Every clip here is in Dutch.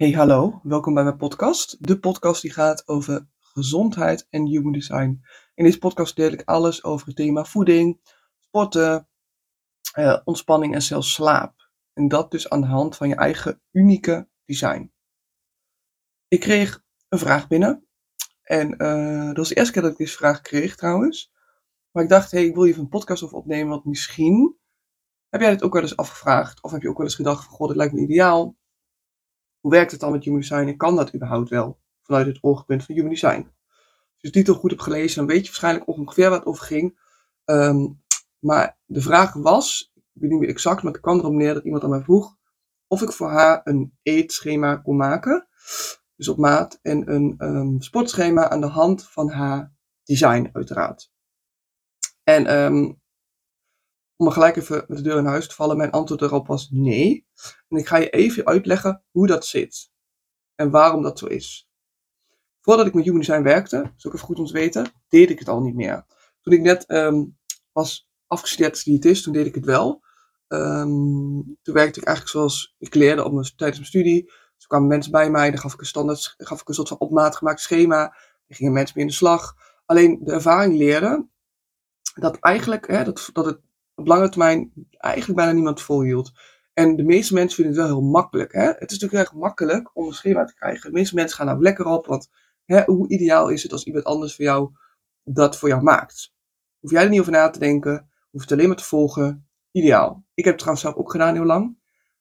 Hey, hallo. Welkom bij mijn podcast. De podcast die gaat over gezondheid en human design. In deze podcast deel ik alles over het thema voeding, sporten, ontspanning en zelfs slaap. En dat dus aan de hand van je eigen unieke design. Ik kreeg een vraag binnen. En dat was de eerste keer dat ik deze vraag kreeg trouwens. Maar ik dacht, hey, ik wil hier even een podcast over opnemen. Want misschien heb jij dit ook wel eens afgevraagd. Of heb je ook wel eens gedacht van, goh, dit lijkt me ideaal. Hoe werkt het dan met human design en kan dat überhaupt wel vanuit het oogpunt van human design? Als je de titel goed hebt gelezen, dan weet je waarschijnlijk ongeveer waar het over ging. Maar de vraag was, ik weet niet meer exact, maar het kwam erop neer dat iemand aan mij vroeg of ik voor haar een eetschema kon maken, dus op maat, en een sportschema aan de hand van haar design uiteraard. En om er gelijk even met de deur in huis te vallen, mijn antwoord daarop was nee. En ik ga je even uitleggen hoe dat zit en waarom dat zo is. Voordat ik met human design werkte, dat is ook even goed om te weten, deed ik het al niet meer. Toen ik net was afgestudeerd als diëtist, toen deed ik het wel. Toen werkte ik eigenlijk zoals ik leerde tijdens mijn studie. Dus kwamen mensen bij mij, dan gaf ik een soort van op maat gemaakt schema. Dan gingen mensen mee in de slag. Alleen de ervaring leerde dat eigenlijk, dat het op lange termijn eigenlijk bijna niemand volhield. En de meeste mensen vinden het wel heel makkelijk. Hè? Het is natuurlijk erg makkelijk om een schema te krijgen. De meeste mensen gaan daar lekker op, want hoe ideaal is het als iemand anders voor jou dat voor jou maakt? Hoef jij er niet over na te denken, hoef het alleen maar te volgen. Ideaal. Ik heb het trouwens zelf ook gedaan heel lang.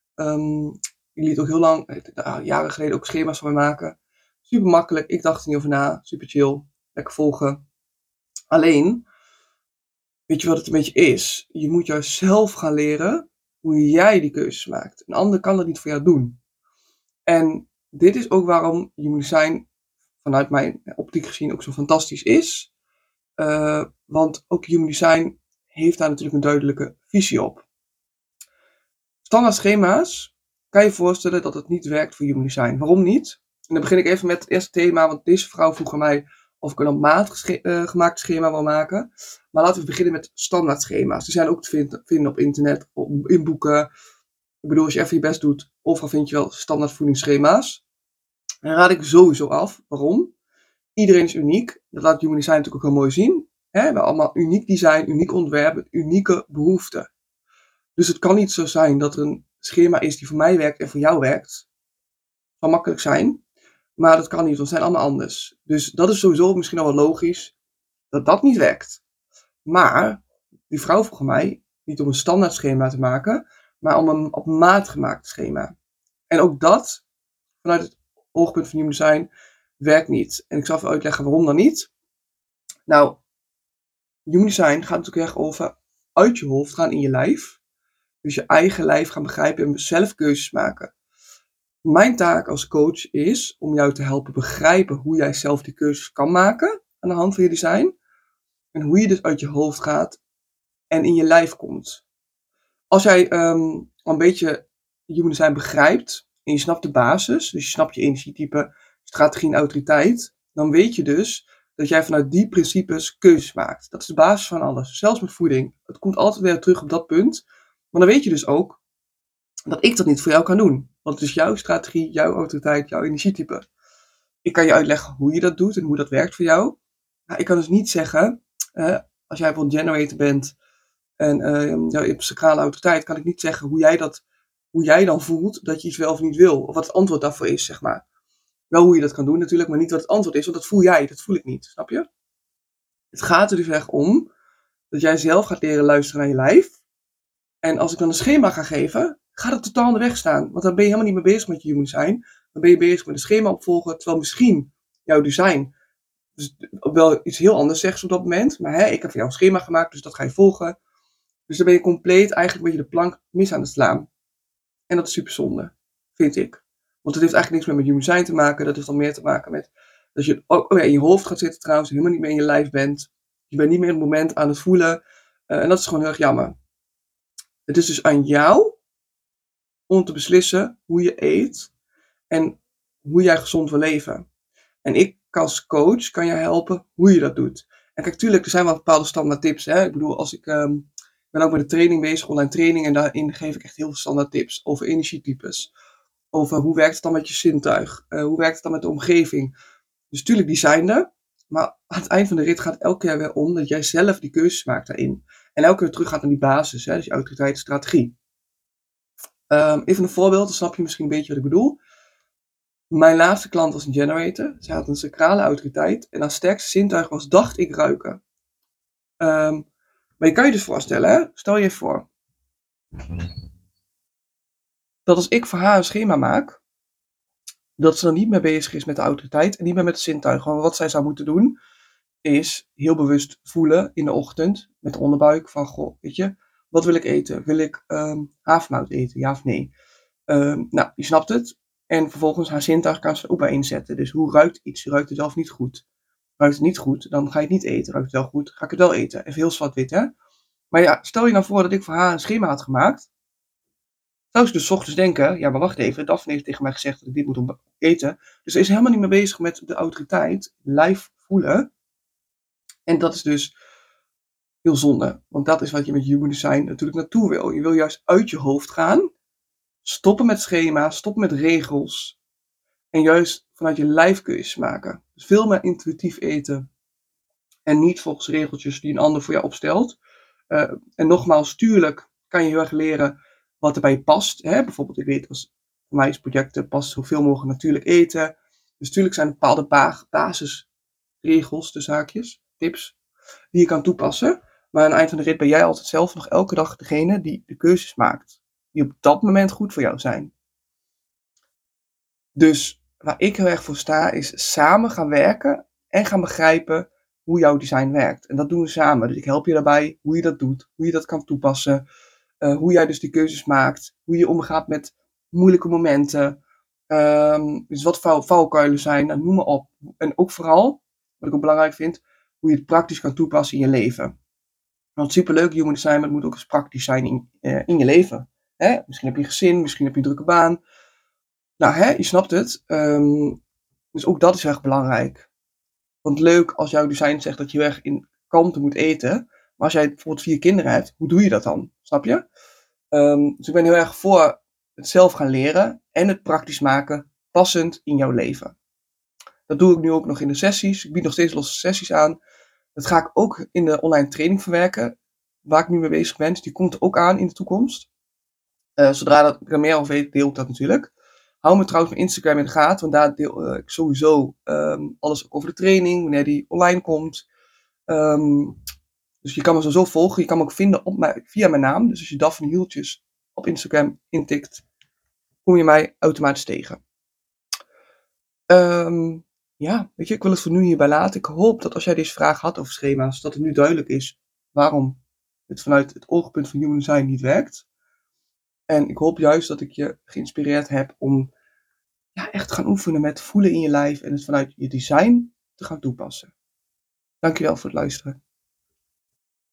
Ik liet ook heel lang, jaren geleden ook schema's van mij maken. Super makkelijk, ik dacht er niet over na, super chill, lekker volgen. Alleen, weet je wat het een beetje is? Je moet juist zelf gaan leren hoe jij die keuzes maakt. Een ander kan dat niet voor jou doen. En dit is ook waarom human design vanuit mijn optiek gezien ook zo fantastisch is. Want ook human design heeft daar natuurlijk een duidelijke visie op. Standaard schema's kan je voorstellen dat het niet werkt voor human design. Waarom niet? En dan begin ik even met het eerste thema, want deze vrouw vroeg aan mij of ik een op maat gemaakt schema wil maken. Maar laten we beginnen met standaard schema's. Die zijn ook te vinden op internet, in boeken. Ik bedoel, als je even je best doet, overal vind je wel standaard voedingsschema's. En dan raad ik sowieso af. Waarom? Iedereen is uniek. Dat laat human design natuurlijk ook heel mooi zien. We hebben allemaal uniek design, uniek ontwerp, unieke behoeften. Dus het kan niet zo zijn dat er een schema is die voor mij werkt en voor jou werkt. Het kan makkelijk zijn, maar dat kan niet, want we zijn allemaal anders. Dus dat is sowieso misschien al wel logisch dat dat niet werkt. Maar die vrouw vroeg mij niet om een standaard schema te maken, maar om een op maat gemaakt schema. En ook dat, vanuit het oogpunt van human design, werkt niet. En ik zal even uitleggen waarom dan niet. Nou, human design gaat natuurlijk erg over uit je hoofd gaan in je lijf. Dus je eigen lijf gaan begrijpen en zelf keuzes maken. Mijn taak als coach is om jou te helpen begrijpen hoe jij zelf die keuzes kan maken aan de hand van je design. En hoe je dus uit je hoofd gaat en in je lijf komt. Als jij al een beetje human design begrijpt en je snapt de basis, dus je snapt je energietype, strategie en autoriteit, dan weet je dus dat jij vanuit die principes keuzes maakt. Dat is de basis van alles, zelfs met voeding. Het komt altijd weer terug op dat punt. Maar dan weet je dus ook dat ik dat niet voor jou kan doen. Want het is jouw strategie, jouw autoriteit, jouw energietype. Ik kan je uitleggen hoe je dat doet en hoe dat werkt voor jou. Maar ik kan dus niet zeggen, als jij bijvoorbeeld generator bent en je hebt sacrale autoriteit, kan ik niet zeggen hoe jij dan voelt dat je iets wel of niet wil. Of wat het antwoord daarvoor is, zeg maar. Wel hoe je dat kan doen natuurlijk, maar niet wat het antwoord is, want dat voel jij, dat voel ik niet. Snap je? Het gaat er dus echt om dat jij zelf gaat leren luisteren naar je lijf. En als ik dan een schema ga geven, gaat het totaal aan de weg staan. Want dan ben je helemaal niet meer bezig met je human design. Dan ben je bezig met een schema opvolgen, terwijl misschien jouw design dus wel iets heel anders zegt op dat moment. Maar ik heb voor jou een schema gemaakt, dus dat ga je volgen. Dus dan ben je compleet eigenlijk een beetje de plank mis aan het slaan. En dat is super zonde, vind ik. Want het heeft eigenlijk niks meer met human design te maken. Dat heeft dan meer te maken met dat je in je hoofd gaat zitten trouwens. En helemaal niet meer in je lijf bent. Je bent niet meer in het moment aan het voelen. En dat is gewoon heel erg jammer. Het is dus aan jou om te beslissen hoe je eet en hoe jij gezond wil leven. En ik als coach kan je helpen hoe je dat doet. En kijk, tuurlijk, er zijn wel bepaalde standaard tips. Hè? Ik bedoel, als ik ben ook met de training bezig, online training, en daarin geef ik echt heel veel standaard tips over energietypes. over hoe werkt het dan met je zintuig? Hoe werkt het dan met de omgeving? Dus natuurlijk designen, maar aan het eind van de rit gaat het elke keer weer om dat jij zelf die keuzes maakt daarin. En elke keer terug gaat naar die basis, hè, dus je autoriteit, strategie. Even een voorbeeld, dan snap je misschien een beetje wat ik bedoel. Mijn laatste klant was een generator. Zij had een sacrale autoriteit en haar sterkste zintuig was, dacht ik, ruiken. Maar je kan je dus voorstellen, hè? Stel je voor dat als ik voor haar een schema maak, dat ze dan niet meer bezig is met de autoriteit en niet meer met de zintuigen. Want wat zij zou moeten doen, is heel bewust voelen in de ochtend met de onderbuik van, goh, weet je, wat wil ik eten? Wil ik havermout eten, ja of nee? Nou, je snapt het. En vervolgens haar zintuig kan ze ook bij inzetten. Dus hoe ruikt iets? Je ruikt het zelf niet goed. Ruikt het niet goed, dan ga je het niet eten. Ruikt het wel goed, ga ik het wel eten. Even heel zwart-wit, hè? Maar ja, stel je nou voor dat ik voor haar een schema had gemaakt. Zou ze dus 's ochtends denken, ja, maar wacht even, Daphne heeft tegen mij gezegd dat ik dit moet eten. Dus ze is helemaal niet meer bezig met de autoriteit, lijf voelen. En dat is dus heel zonde. Want dat is wat je met human design natuurlijk naartoe wil. Je wil juist uit je hoofd gaan. Stoppen met schema's, stoppen met regels. En juist vanuit je lijf keuzes maken. Dus veel meer intuïtief eten. En niet volgens regeltjes die een ander voor jou opstelt. En nogmaals, tuurlijk kan je heel erg leren wat er bij je past. Hè? Bijvoorbeeld, ik weet, voor mij is projecten past zoveel mogelijk natuurlijk eten. Dus tuurlijk zijn er bepaalde basisregels, de zaakjes, tips, die je kan toepassen. Maar aan het eind van de rit ben jij altijd zelf nog elke dag degene die de keuzes maakt. Die op dat moment goed voor jou zijn. Dus waar ik heel erg voor sta, is samen gaan werken en gaan begrijpen hoe jouw design werkt. En dat doen we samen. Dus ik help je daarbij hoe je dat doet, hoe je dat kan toepassen. Hoe jij dus die keuzes maakt. Hoe je omgaat met moeilijke momenten. Dus wat valkuilen zijn, nou, noem maar op. En ook vooral, wat ik ook belangrijk vind, hoe je het praktisch kan toepassen in je leven. Want superleuk human design, maar het moet ook eens praktisch zijn in je leven. Hè? Misschien heb je een gezin, misschien heb je een drukke baan. Nou, hè, je snapt het. Dus ook dat is erg belangrijk. Want leuk als jouw design zegt dat je heel erg in kalmte moet eten. Maar als jij bijvoorbeeld 4 kinderen hebt, hoe doe je dat dan? Snap je? Dus ik ben heel erg voor het zelf gaan leren en het praktisch maken passend in jouw leven. Dat doe ik nu ook nog in de sessies. Ik bied nog steeds losse sessies aan. Dat ga ik ook in de online training verwerken, waar ik nu mee bezig ben. Dus die komt er ook aan in de toekomst. Zodra ik er meer over weet, deel ik dat natuurlijk. Hou me trouwens mijn Instagram in de gaten, want daar deel ik sowieso alles over de training, wanneer die online komt. Dus je kan me sowieso volgen. Je kan me ook vinden via mijn naam. Dus als je Daphne Hieltjes op Instagram intikt, kom je mij automatisch tegen. Ja, weet je, ik wil het voor nu hierbij laten. Ik hoop dat als jij deze vraag had over schema's, dat het nu duidelijk is waarom het vanuit het oogpunt van human design niet werkt. En ik hoop juist dat ik je geïnspireerd heb om echt te gaan oefenen met voelen in je lijf en het vanuit je design te gaan toepassen. Dankjewel voor het luisteren.